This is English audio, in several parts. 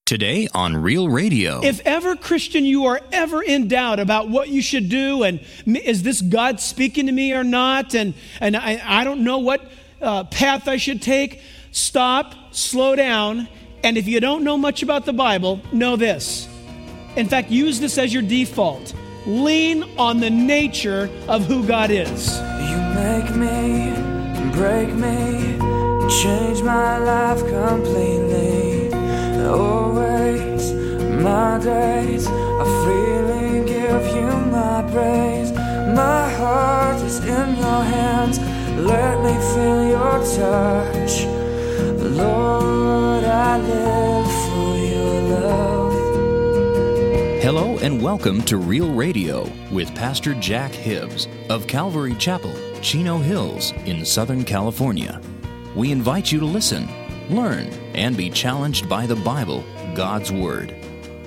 Today on Real Radio. If ever, Christian, you are ever in doubt about what you should do, and is this God speaking to me or not, and I don't know what path I should take, stop, slow down, and if you don't know much about the Bible, know this. In fact, use this as your default. Lean on the nature of who God is. You make me, break me, change my life completely. Always, my days I freely give you my praise. My heart is in your hands. Let me feel your touch. Lord, I live for your love. Hello and welcome to Real Radio with Pastor Jack Hibbs of Calvary Chapel, Chino Hills in Southern California. We invite you to listen, learn, and be challenged by the Bible, God's Word.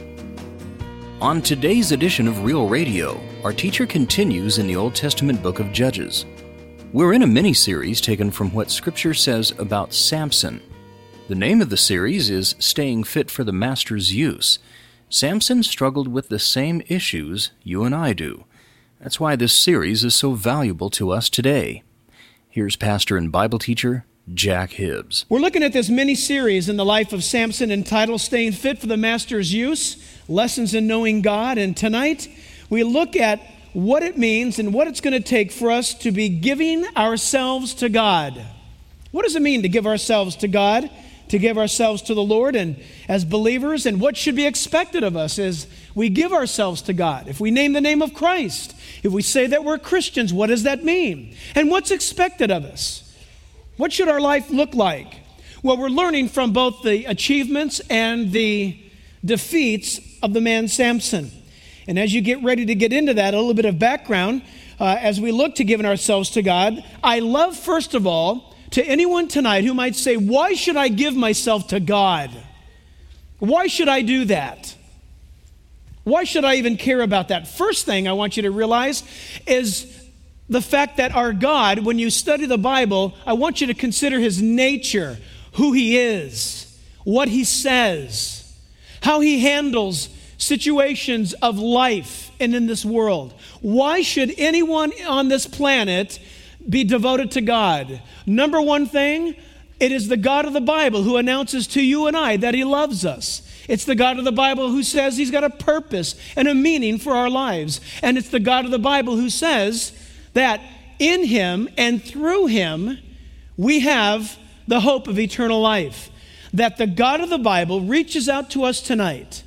On today's edition of Real Radio, our teacher continues in the Old Testament book of Judges. We're in a mini-series taken from what Scripture says about Samson. The name of the series is Staying Fit for the Master's Use. Samson struggled with the same issues you and I do. That's why this series is so valuable to us today. Here's pastor and Bible teacher Jack Hibbs. We're looking at this mini-series in the life of Samson entitled Staying Fit for the Master's Use, Lessons in Knowing God. And tonight, we look at what it means and what it's going to take for us to be giving ourselves to God. What does it mean to give ourselves to God, to give ourselves to the Lord, and as believers, and what should be expected of us as we give ourselves to God? If we name the name of Christ, if we say that we're Christians, what does that mean? And what's expected of us? What should our life look like? Well, we're learning from both the achievements and the defeats of the man Samson. And as you get ready to get into that, a little bit of background, as we look to giving ourselves to God, I love, first of all, to anyone tonight who might say, why should I give myself to God? Why should I do that? Why should I even care about that? First thing I want you to realize is the fact that our God, when you study the Bible, I want you to consider His nature, who He is, what He says, how He handles situations of life and in this world. Why should anyone on this planet be devoted to God? Number one thing, it is the God of the Bible who announces to you and I that He loves us. It's the God of the Bible who says He's got a purpose and a meaning for our lives. And it's the God of the Bible who says that in Him and through Him, we have the hope of eternal life. That the God of the Bible reaches out to us tonight,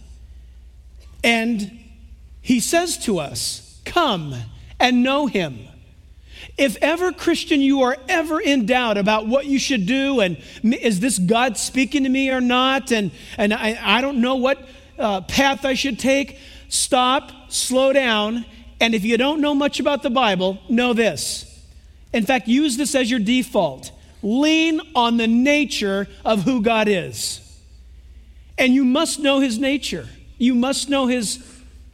and He says to us, come and know Him. If ever, Christian, you are ever in doubt about what you should do, and is this God speaking to me or not, and I don't know what path I should take, stop, slow down, and if you don't know much about the Bible, know this. In fact, use this as your default. Lean on the nature of who God is. And you must know His nature. You must know His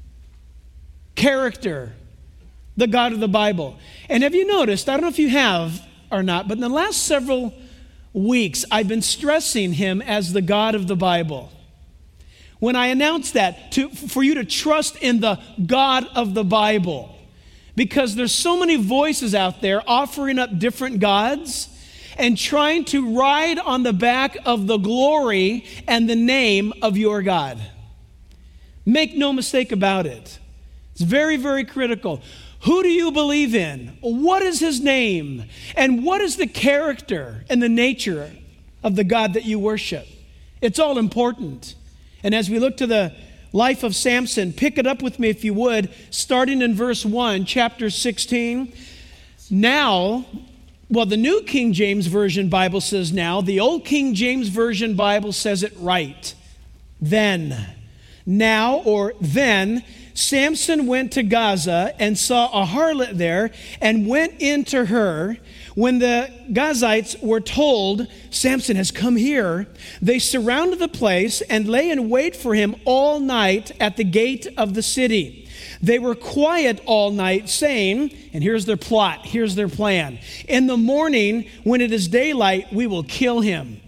character, the God of the Bible. And have you noticed, I don't know if you have or not, but in the last several weeks, I've been stressing Him as the God of the Bible. When I announce that, for you to trust in the God of the Bible, because there's so many voices out there offering up different gods and trying to ride on the back of the glory and the name of your God. Make no mistake about it. It's very, very critical. Who do you believe in? What is His name? And what is the character and the nature of the God that you worship? It's all important. And as we look to the life of Samson, pick it up with me if you would, starting in verse 1, chapter 16. Now, well, the New King James Version Bible says now. The Old King James Version Bible says it right. Then, now, or then, Samson went to Gaza and saw a harlot there and went into her. When the Gazites were told, Samson has come here, they surrounded the place and lay in wait for him all night at the gate of the city. They were quiet all night, saying, and here's their plot, here's their plan. In the morning, when it is daylight, we will kill him.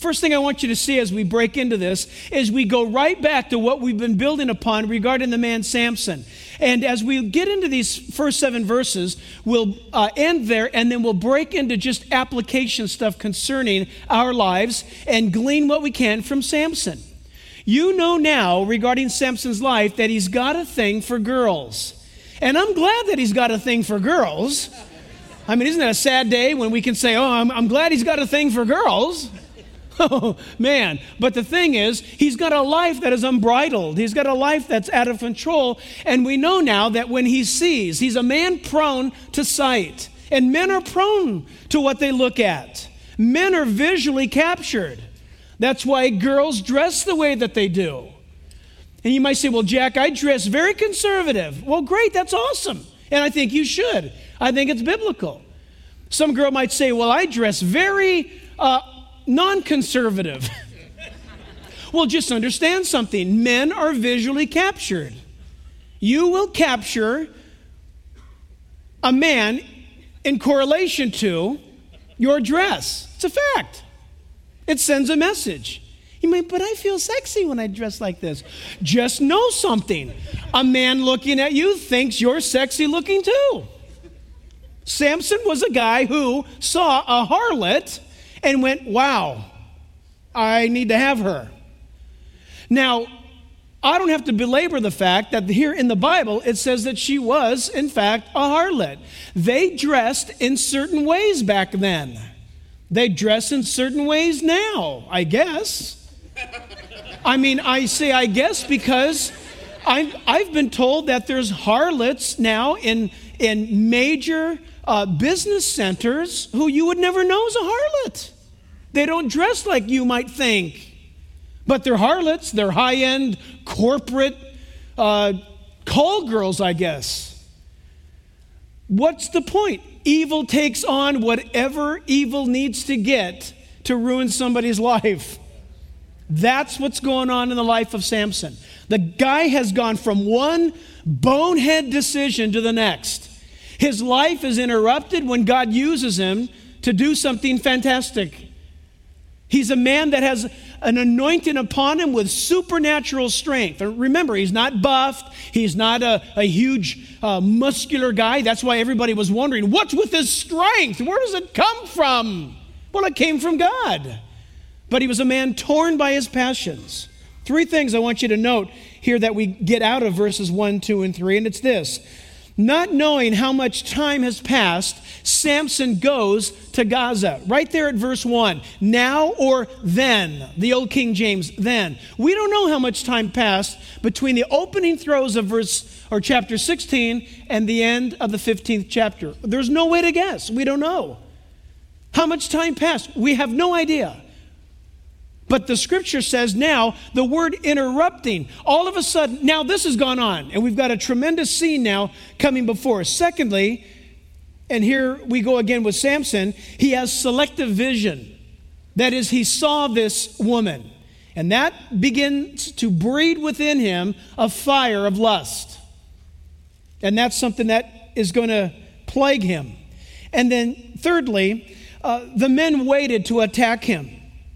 First thing I want you to see as we break into this is we go right back to what we've been building upon regarding the man Samson. And as we get into these first 7 verses, we'll end there, and then we'll break into just application stuff concerning our lives and glean what we can from Samson. You know now regarding Samson's life that he's got a thing for girls. And I'm glad that he's got a thing for girls. I mean, isn't that a sad day when we can say, oh, I'm glad he's got a thing for girls? Oh, man. But the thing is, he's got a life that is unbridled. He's got a life that's out of control. And we know now that when he sees, he's a man prone to sight. And men are prone to what they look at. Men are visually captured. That's why girls dress the way that they do. And you might say, well, Jack, I dress very conservative. Well, great, that's awesome. And I think you should. I think it's biblical. Some girl might say, well, I dress very non-conservative. Well, just understand something. Men are visually captured. You will capture a man in correlation to your dress. It's a fact. It sends a message. You might, but I feel sexy when I dress like this. Just know something. A man looking at you thinks you're sexy looking too. Samson was a guy who saw a harlot and went, wow, I need to have her. Now, I don't have to belabor the fact that here in the Bible, it says that she was, in fact, a harlot. They dressed in certain ways back then. They dress in certain ways now, I guess. I mean, I say I guess because I've been told that there's harlots now in major business centers who you would never know is a harlot. They don't dress like you might think, but they're harlots. They're high-end corporate call girls, I guess. What's the point? Evil takes on whatever evil needs to get to ruin somebody's life. That's what's going on in the life of Samson. The guy has gone from one bonehead decision to the next. His life is interrupted when God uses him to do something fantastic. He's a man that has an anointing upon him with supernatural strength. Remember, he's not buffed. He's not a huge muscular guy. That's why everybody was wondering, what's with his strength? Where does it come from? Well, it came from God. But he was a man torn by his passions. 3 things I want you to note here that we get out of verses 1, 2, and 3, and it's this. Not knowing how much time has passed, Samson goes to Gaza. Right there at verse 1. Now or then. The old King James, then. We don't know how much time passed between the opening throws of chapter 16 and the end of the 15th chapter. There's no way to guess. We don't know. How much time passed? We have no idea. But the scripture says now, the word interrupting, all of a sudden, now this has gone on, and we've got a tremendous scene now coming before us. Secondly, and here we go again with Samson, he has selective vision. That is, he saw this woman, and that begins to breed within him a fire of lust. And that's something that is going to plague him. And then thirdly, the men waited to attack him.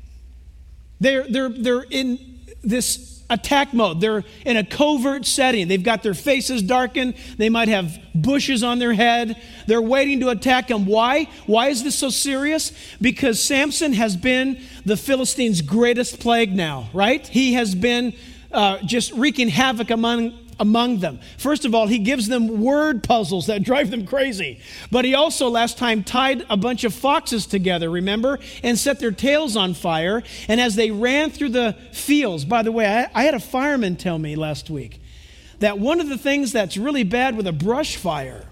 They're in this attack mode. They're in a covert setting. They've got their faces darkened. They might have bushes on their head. They're waiting to attack him. Why? Why is this so serious? Because Samson has been the Philistines' greatest plague now, right? He has been just wreaking havoc among them. First of all, he gives them word puzzles that drive them crazy. But he also last time tied a bunch of foxes together, remember? And set their tails on fire. And as they ran through the fields, by the way, I had a fireman tell me last week that one of the things that's really bad with a brush fire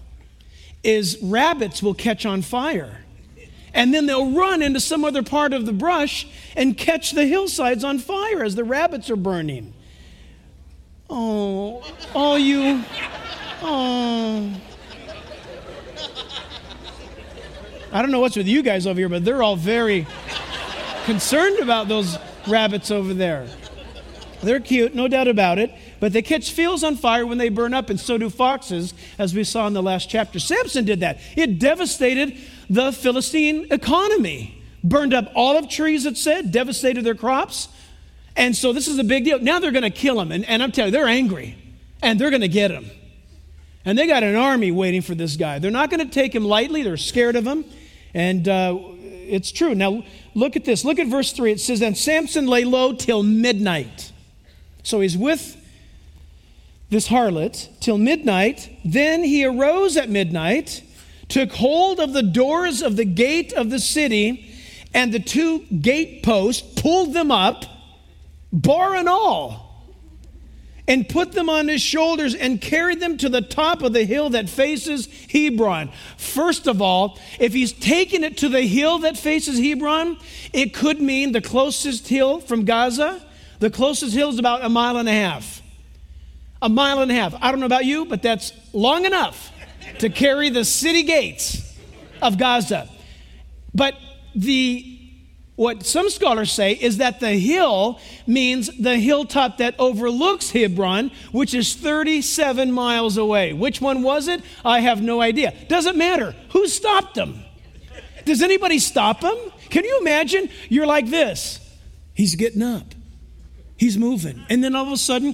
is rabbits will catch on fire. And then they'll run into some other part of the brush and catch the hillsides on fire as the rabbits are burning. Oh, I don't know what's with you guys over here, but they're all very concerned about those rabbits over there. They're cute, no doubt about it, but they catch fields on fire when they burn up, and so do foxes, as we saw in the last chapter. Samson did that. It devastated the Philistine economy. burned up olive trees, it said, devastated their crops. And so this is a big deal. Now they're going to kill him. And I'm telling you, they're angry. And they're going to get him. And they got an army waiting for this guy. They're not going to take him lightly. They're scared of him. And it's true. Now, look at this. Look at verse 3. It says, and Samson lay low till midnight. So he's with this harlot till midnight. Then he arose at midnight, took hold of the doors of the gate of the city, and the 2 gate posts, pulled them up, bar and all, and put them on his shoulders and carried them to the top of the hill that faces Hebron. First of all, if he's taken it to the hill that faces Hebron, it could mean the closest hill from Gaza. The closest hill is about 1.5 miles. 1.5 miles. I don't know about you, but that's long enough to carry the city gates of Gaza. But what some scholars say is that the hill means the hilltop that overlooks Hebron, which is 37 miles away. Which one was it? I have no idea. Doesn't matter. Who stopped them? Does anybody stop him? Can you imagine? You're like this. He's getting up. He's moving. And then all of a sudden,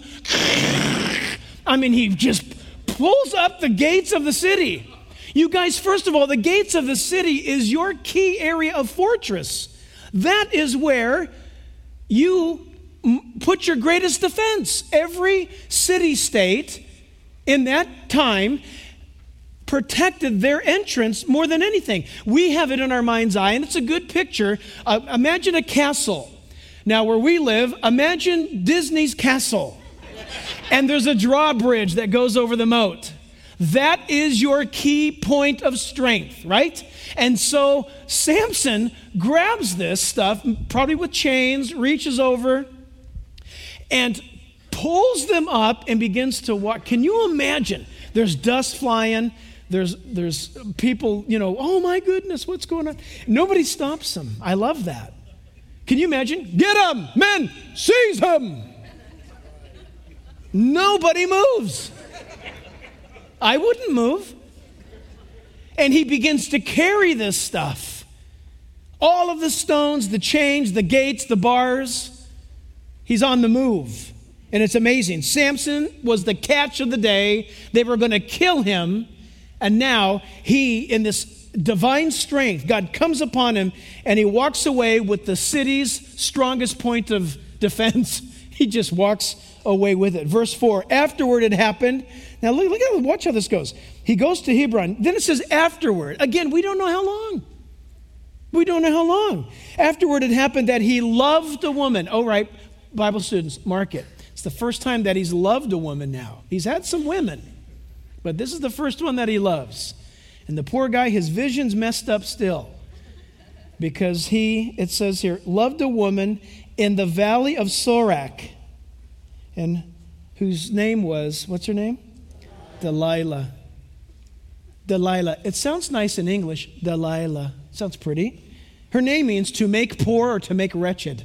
he just pulls up the gates of the city. You guys, first of all, the gates of the city is your key area of fortress. That is where you put your greatest defense. Every city-state in that time protected their entrance more than anything. We have it in our mind's eye, and it's a good picture. Imagine a castle. Now, where we live, imagine Disney's castle. And there's a drawbridge that goes over the moat. That is your key point of strength, right? And so Samson grabs this stuff, probably with chains, reaches over, and pulls them up and begins to walk. Can you imagine? There's dust flying. There's people, oh my goodness, what's going on? Nobody stops him. I love that. Can you imagine? Get him, men, seize him. Nobody moves. I wouldn't move. And he begins to carry this stuff. All of the stones, the chains, the gates, the bars. He's on the move. And it's amazing. Samson was the catch of the day. They were going to kill him. And now he, in this divine strength, God comes upon him and he walks away with the city's strongest point of defense. He just walks away with it. Verse 4, afterward it happened. Now watch how this goes. He goes to Hebron. Then it says afterward. Again, we don't know how long. We don't know how long. Afterward it happened that he loved a woman. Oh, right, Bible students, mark it. It's the first time that he's loved a woman now. He's had some women, but this is the first one that he loves. And the poor guy, his vision's messed up still. Because it says here, loved a woman in the valley of Sorek. And whose name was, what's her name? Delilah. Delilah. It sounds nice in English. Delilah. Sounds pretty. Her name means to make poor or to make wretched.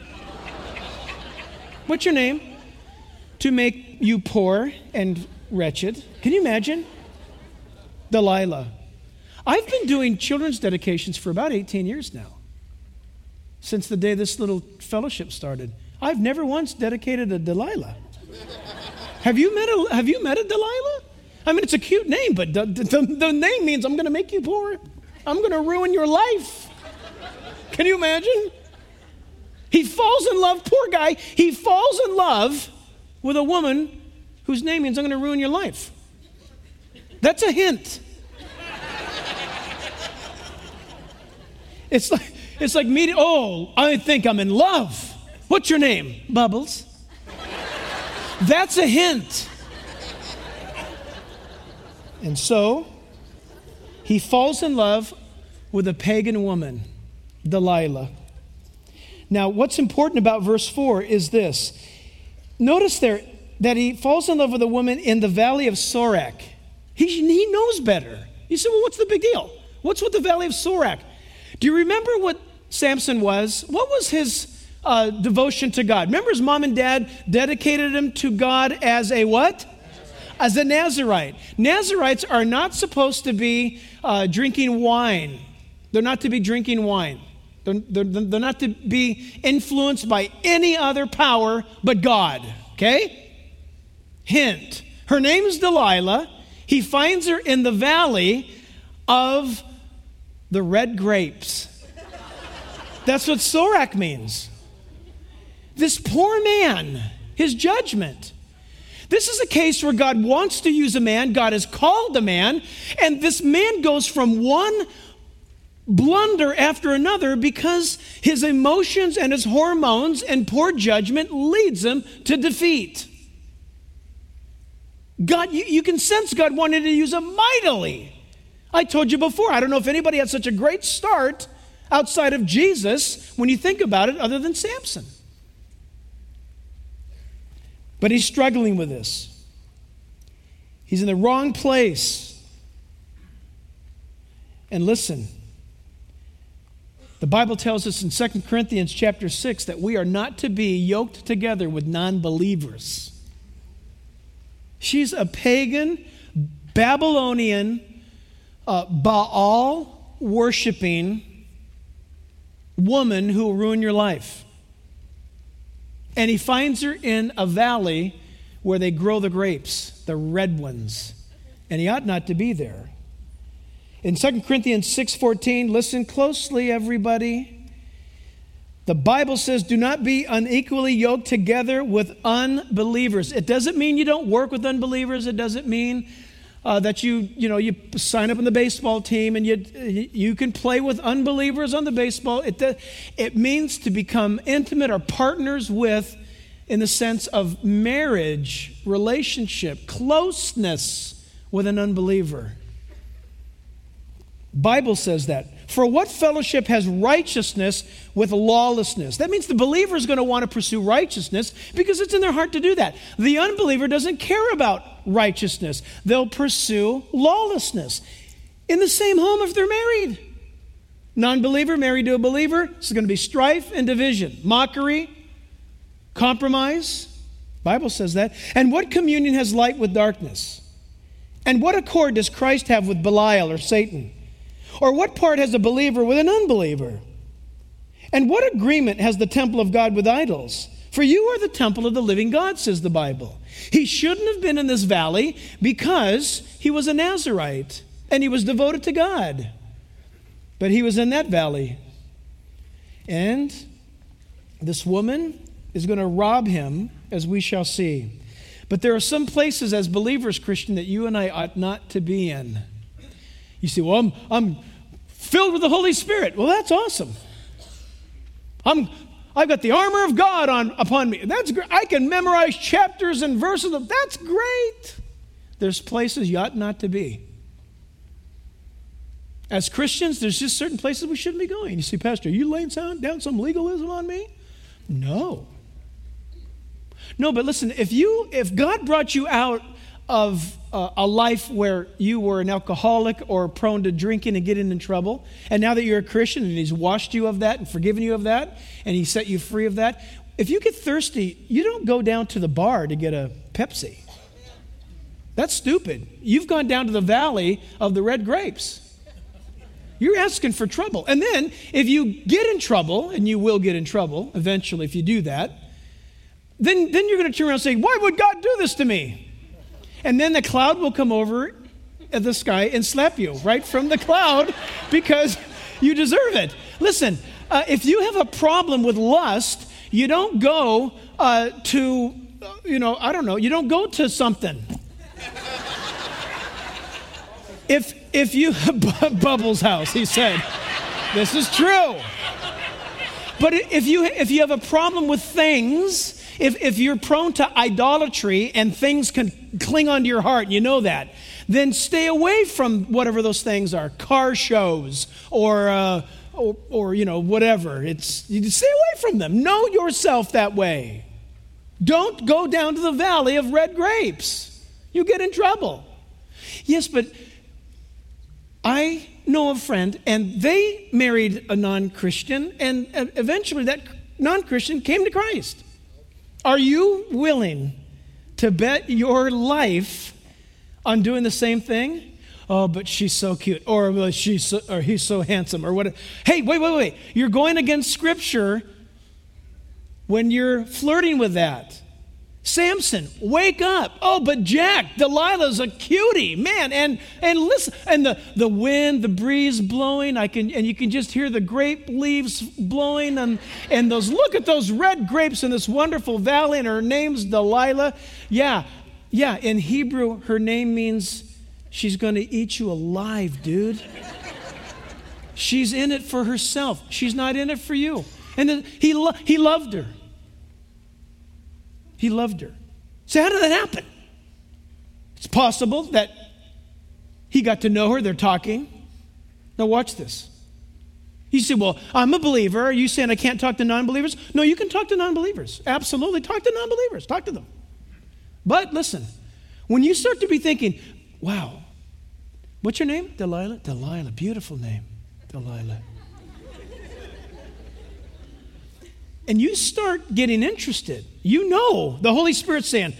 What's your name? To make you poor and wretched. Can you imagine? Delilah. I've been doing children's dedications for about 18 years now. Since the day this little fellowship started. I've never once dedicated a Delilah. Have you met a Delilah? I mean, it's a cute name, but the name means I'm going to make you poor. I'm going to ruin your life. Can you imagine? He falls in love, poor guy. He falls in love with a woman whose name means I'm going to ruin your life. That's a hint. It's like me. I think I'm in love. What's your name? Bubbles. That's a hint. And so he falls in love with a pagan woman, Delilah. Now, what's important about verse 4 is this. Notice there that he falls in love with a woman in the valley of Sorek. He knows better. You say, well, what's the big deal? What's with the valley of Sorek? Do you remember what Samson was? What was his devotion to God? Remember his mom and dad dedicated him to God as a what? As a Nazirite. Nazirites are not supposed to be drinking wine. They're not to be drinking wine. They're not to be influenced by any other power but God, okay? Hint, her name is Delilah. He finds her in the valley of the red grapes. That's what Sorach means. This poor man, his judgment. This is a case where God wants to use a man. God has called a man, and this man goes from one blunder after another because his emotions and his hormones and poor judgment leads him to defeat. God, you can sense God wanted to use him mightily. I told you before, I don't know if anybody had such a great start outside of Jesus when you think about it other than Samson. But he's struggling with this. He's in the wrong place. And listen, the Bible tells us in 2 Corinthians chapter 6 that we are not to be yoked together with non-believers. She's a pagan, Babylonian, Baal worshiping woman who will ruin your life. And he finds her in a valley where they grow the grapes, the red ones. And he ought not to be there. In 2 Corinthians 6:14, listen closely, everybody. The Bible says, do not be unequally yoked together with unbelievers. It doesn't mean you don't work with unbelievers. It doesn't mean that you sign up on the baseball team and you can play with unbelievers on the baseball. It means to become intimate or partners with, in the sense of marriage, relationship, closeness with an unbeliever. Bible says that. For what fellowship has righteousness with lawlessness? That means the believer is going to want to pursue righteousness because it's in their heart to do that. The unbeliever doesn't care about righteousness. They'll pursue lawlessness. In the same home if they're married. Non-believer married to a believer, this is going to be strife and division, mockery, compromise. Bible says that. And what communion has light with darkness? And what accord does Christ have with Belial or Satan? Or what part has a believer with an unbeliever? And what agreement has the temple of God with idols? For you are the temple of the living God, says the Bible. He shouldn't have been in this valley because he was a Nazirite and he was devoted to God. But he was in that valley. And this woman is going to rob him, as we shall see. But there are some places as believers, Christian, that you and I ought not to be in. You say, well, I'm filled with the Holy Spirit. Well, that's awesome. I've got the armor of God upon me. That's great. I can memorize chapters and verses. That's great. There's places you ought not to be. As Christians, there's just certain places we shouldn't be going. You say, Pastor, are you laying down some legalism on me? No. No, but listen, if God brought you out of a life where you were an alcoholic or prone to drinking and getting in trouble, and now that you're a Christian and he's washed you of that and forgiven you of that, and he set you free of that, if you get thirsty, you don't go down to the bar to get a Pepsi. That's stupid. You've gone down to the valley of the red grapes. You're asking for trouble. And then if you get in trouble, and you will get in trouble eventually if you do that, then you're going to turn around and say, why would God do this to me? And then the cloud will come over at the sky and slap you right from the cloud because you deserve it. Listen, if you have a problem with lust, you don't go you don't go to something. If you, Bubbles' house, he said, this is true. But if you have a problem with things, if you're prone to idolatry and things can cling onto your heart, you know that, then stay away from whatever those things are, car shows or whatever. You stay away from them. Know yourself that way. Don't go down to the valley of red grapes. You get in trouble. Yes, but I know a friend, and they married a non-Christian, and eventually that non-Christian came to Christ. Are you willing to bet your life on doing the same thing? oh, but she's so cute, or well, or he's so handsome, or what. Hey, wait. You're going against Scripture when you're flirting with that. Samson, wake up. Oh, but Jack, Delilah's a cutie, man. And listen, and the wind, the breeze blowing, and you can just hear the grape leaves blowing, and look at those red grapes in this wonderful valley, and her name's Delilah. Yeah, in Hebrew, her name means she's going to eat you alive, dude. She's in it for herself. She's not in it for you. And then he loved her. He loved her. So how did that happen? It's possible that he got to know her. They're talking. Now watch this. You say, well, I'm a believer. Are you saying I can't talk to non-believers? No, you can talk to non-believers. Absolutely. Talk to non-believers. Talk to them. But listen, when you start to be thinking, wow, what's your name? Delilah? Delilah. Beautiful name. Delilah. And you start getting interested. You know the Holy Spirit's saying,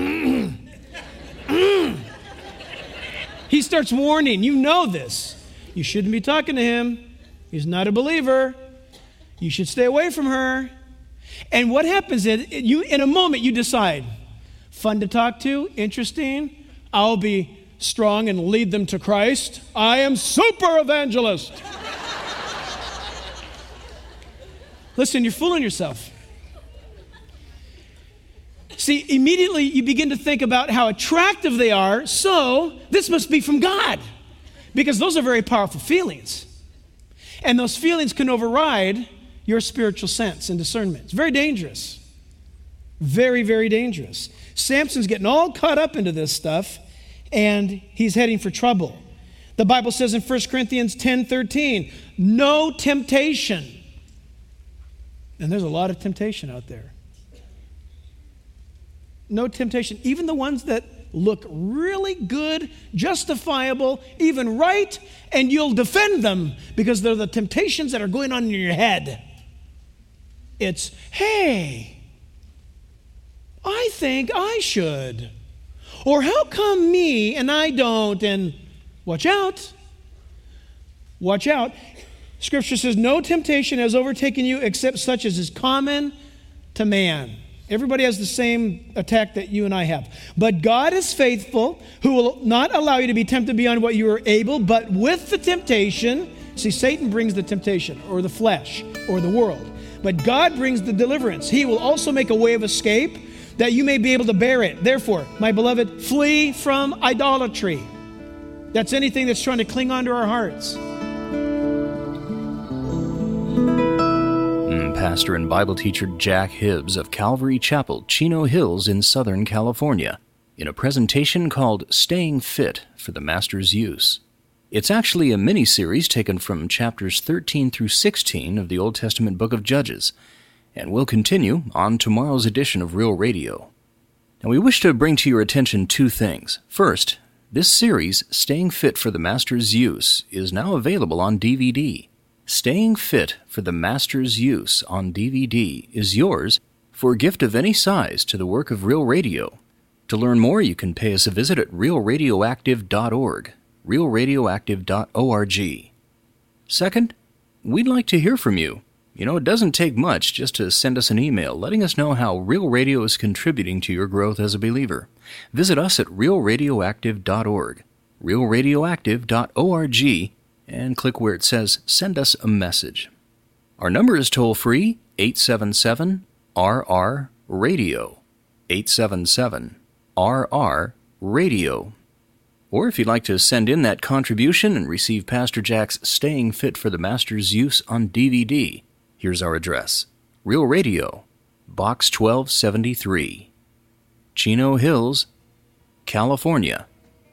He starts warning. You know this. You shouldn't be talking to him. He's not a believer. You should stay away from her. And what happens is, in a moment, you decide, fun to talk to, interesting. I'll be strong and lead them to Christ. I am super evangelist. Listen, you're fooling yourself. See, immediately you begin to think about how attractive they are, so this must be from God, because those are very powerful feelings. And those feelings can override your spiritual sense and discernment. It's very dangerous. Very, very dangerous. Samson's getting all caught up into this stuff, and he's heading for trouble. The Bible says in 1 Corinthians 10:13, no temptation. And there's a lot of temptation out there. No temptation. Even the ones that look really good, justifiable, even right, and you'll defend them because they're the temptations that are going on in your head. It's, hey, I think I should. Or how come me and I don't? And watch out. Watch out. Scripture says, no temptation has overtaken you except such as is common to man. Everybody has the same attack that you and I have. But God is faithful, who will not allow you to be tempted beyond what you are able, but with the temptation, see, Satan brings the temptation, or the flesh, or the world. But God brings the deliverance. He will also make a way of escape that you may be able to bear it. Therefore, my beloved, flee from idolatry. That's anything that's trying to cling onto our hearts. Pastor and Bible teacher Jack Hibbs of Calvary Chapel, Chino Hills in Southern California, in a presentation called Staying Fit for the Master's Use. It's actually a mini-series taken from chapters 13 through 16 of the Old Testament book of Judges, and will continue on tomorrow's edition of Real Radio. Now, we wish to bring to your attention two things. First, this series, Staying Fit for the Master's Use, is now available on DVD. Staying Fit for the Master's Use on DVD is yours for a gift of any size to the work of Real Radio. To learn more, you can pay us a visit at realradioactive.org, realradioactive.org. Second, we'd like to hear from you. You know, it doesn't take much just to send us an email letting us know how Real Radio is contributing to your growth as a believer. Visit us at realradioactive.org, realradioactive.org, and click where it says Send Us a Message. Our number is toll-free, 877-RR-RADIO, 877-RR-RADIO. Or if you'd like to send in that contribution and receive Pastor Jack's Staying Fit for the Master's Use on DVD, here's our address. Real Radio, Box 1273, Chino Hills, California,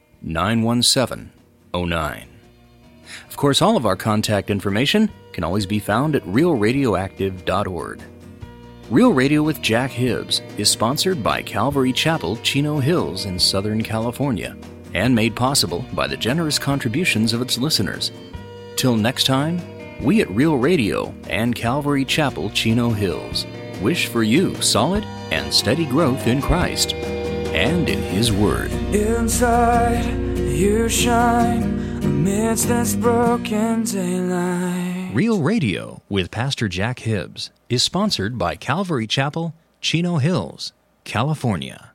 91709. Of course, all of our contact information can always be found at realradioactive.org. Real Radio with Jack Hibbs is sponsored by Calvary Chapel, Chino Hills in Southern California, and made possible by the generous contributions of its listeners. Till next time, we at Real Radio and Calvary Chapel, Chino Hills wish for you solid and steady growth in Christ and in His Word. Inside, you shine amidst this broken daylight. Real Radio with Pastor Jack Hibbs is sponsored by Calvary Chapel, Chino Hills, California.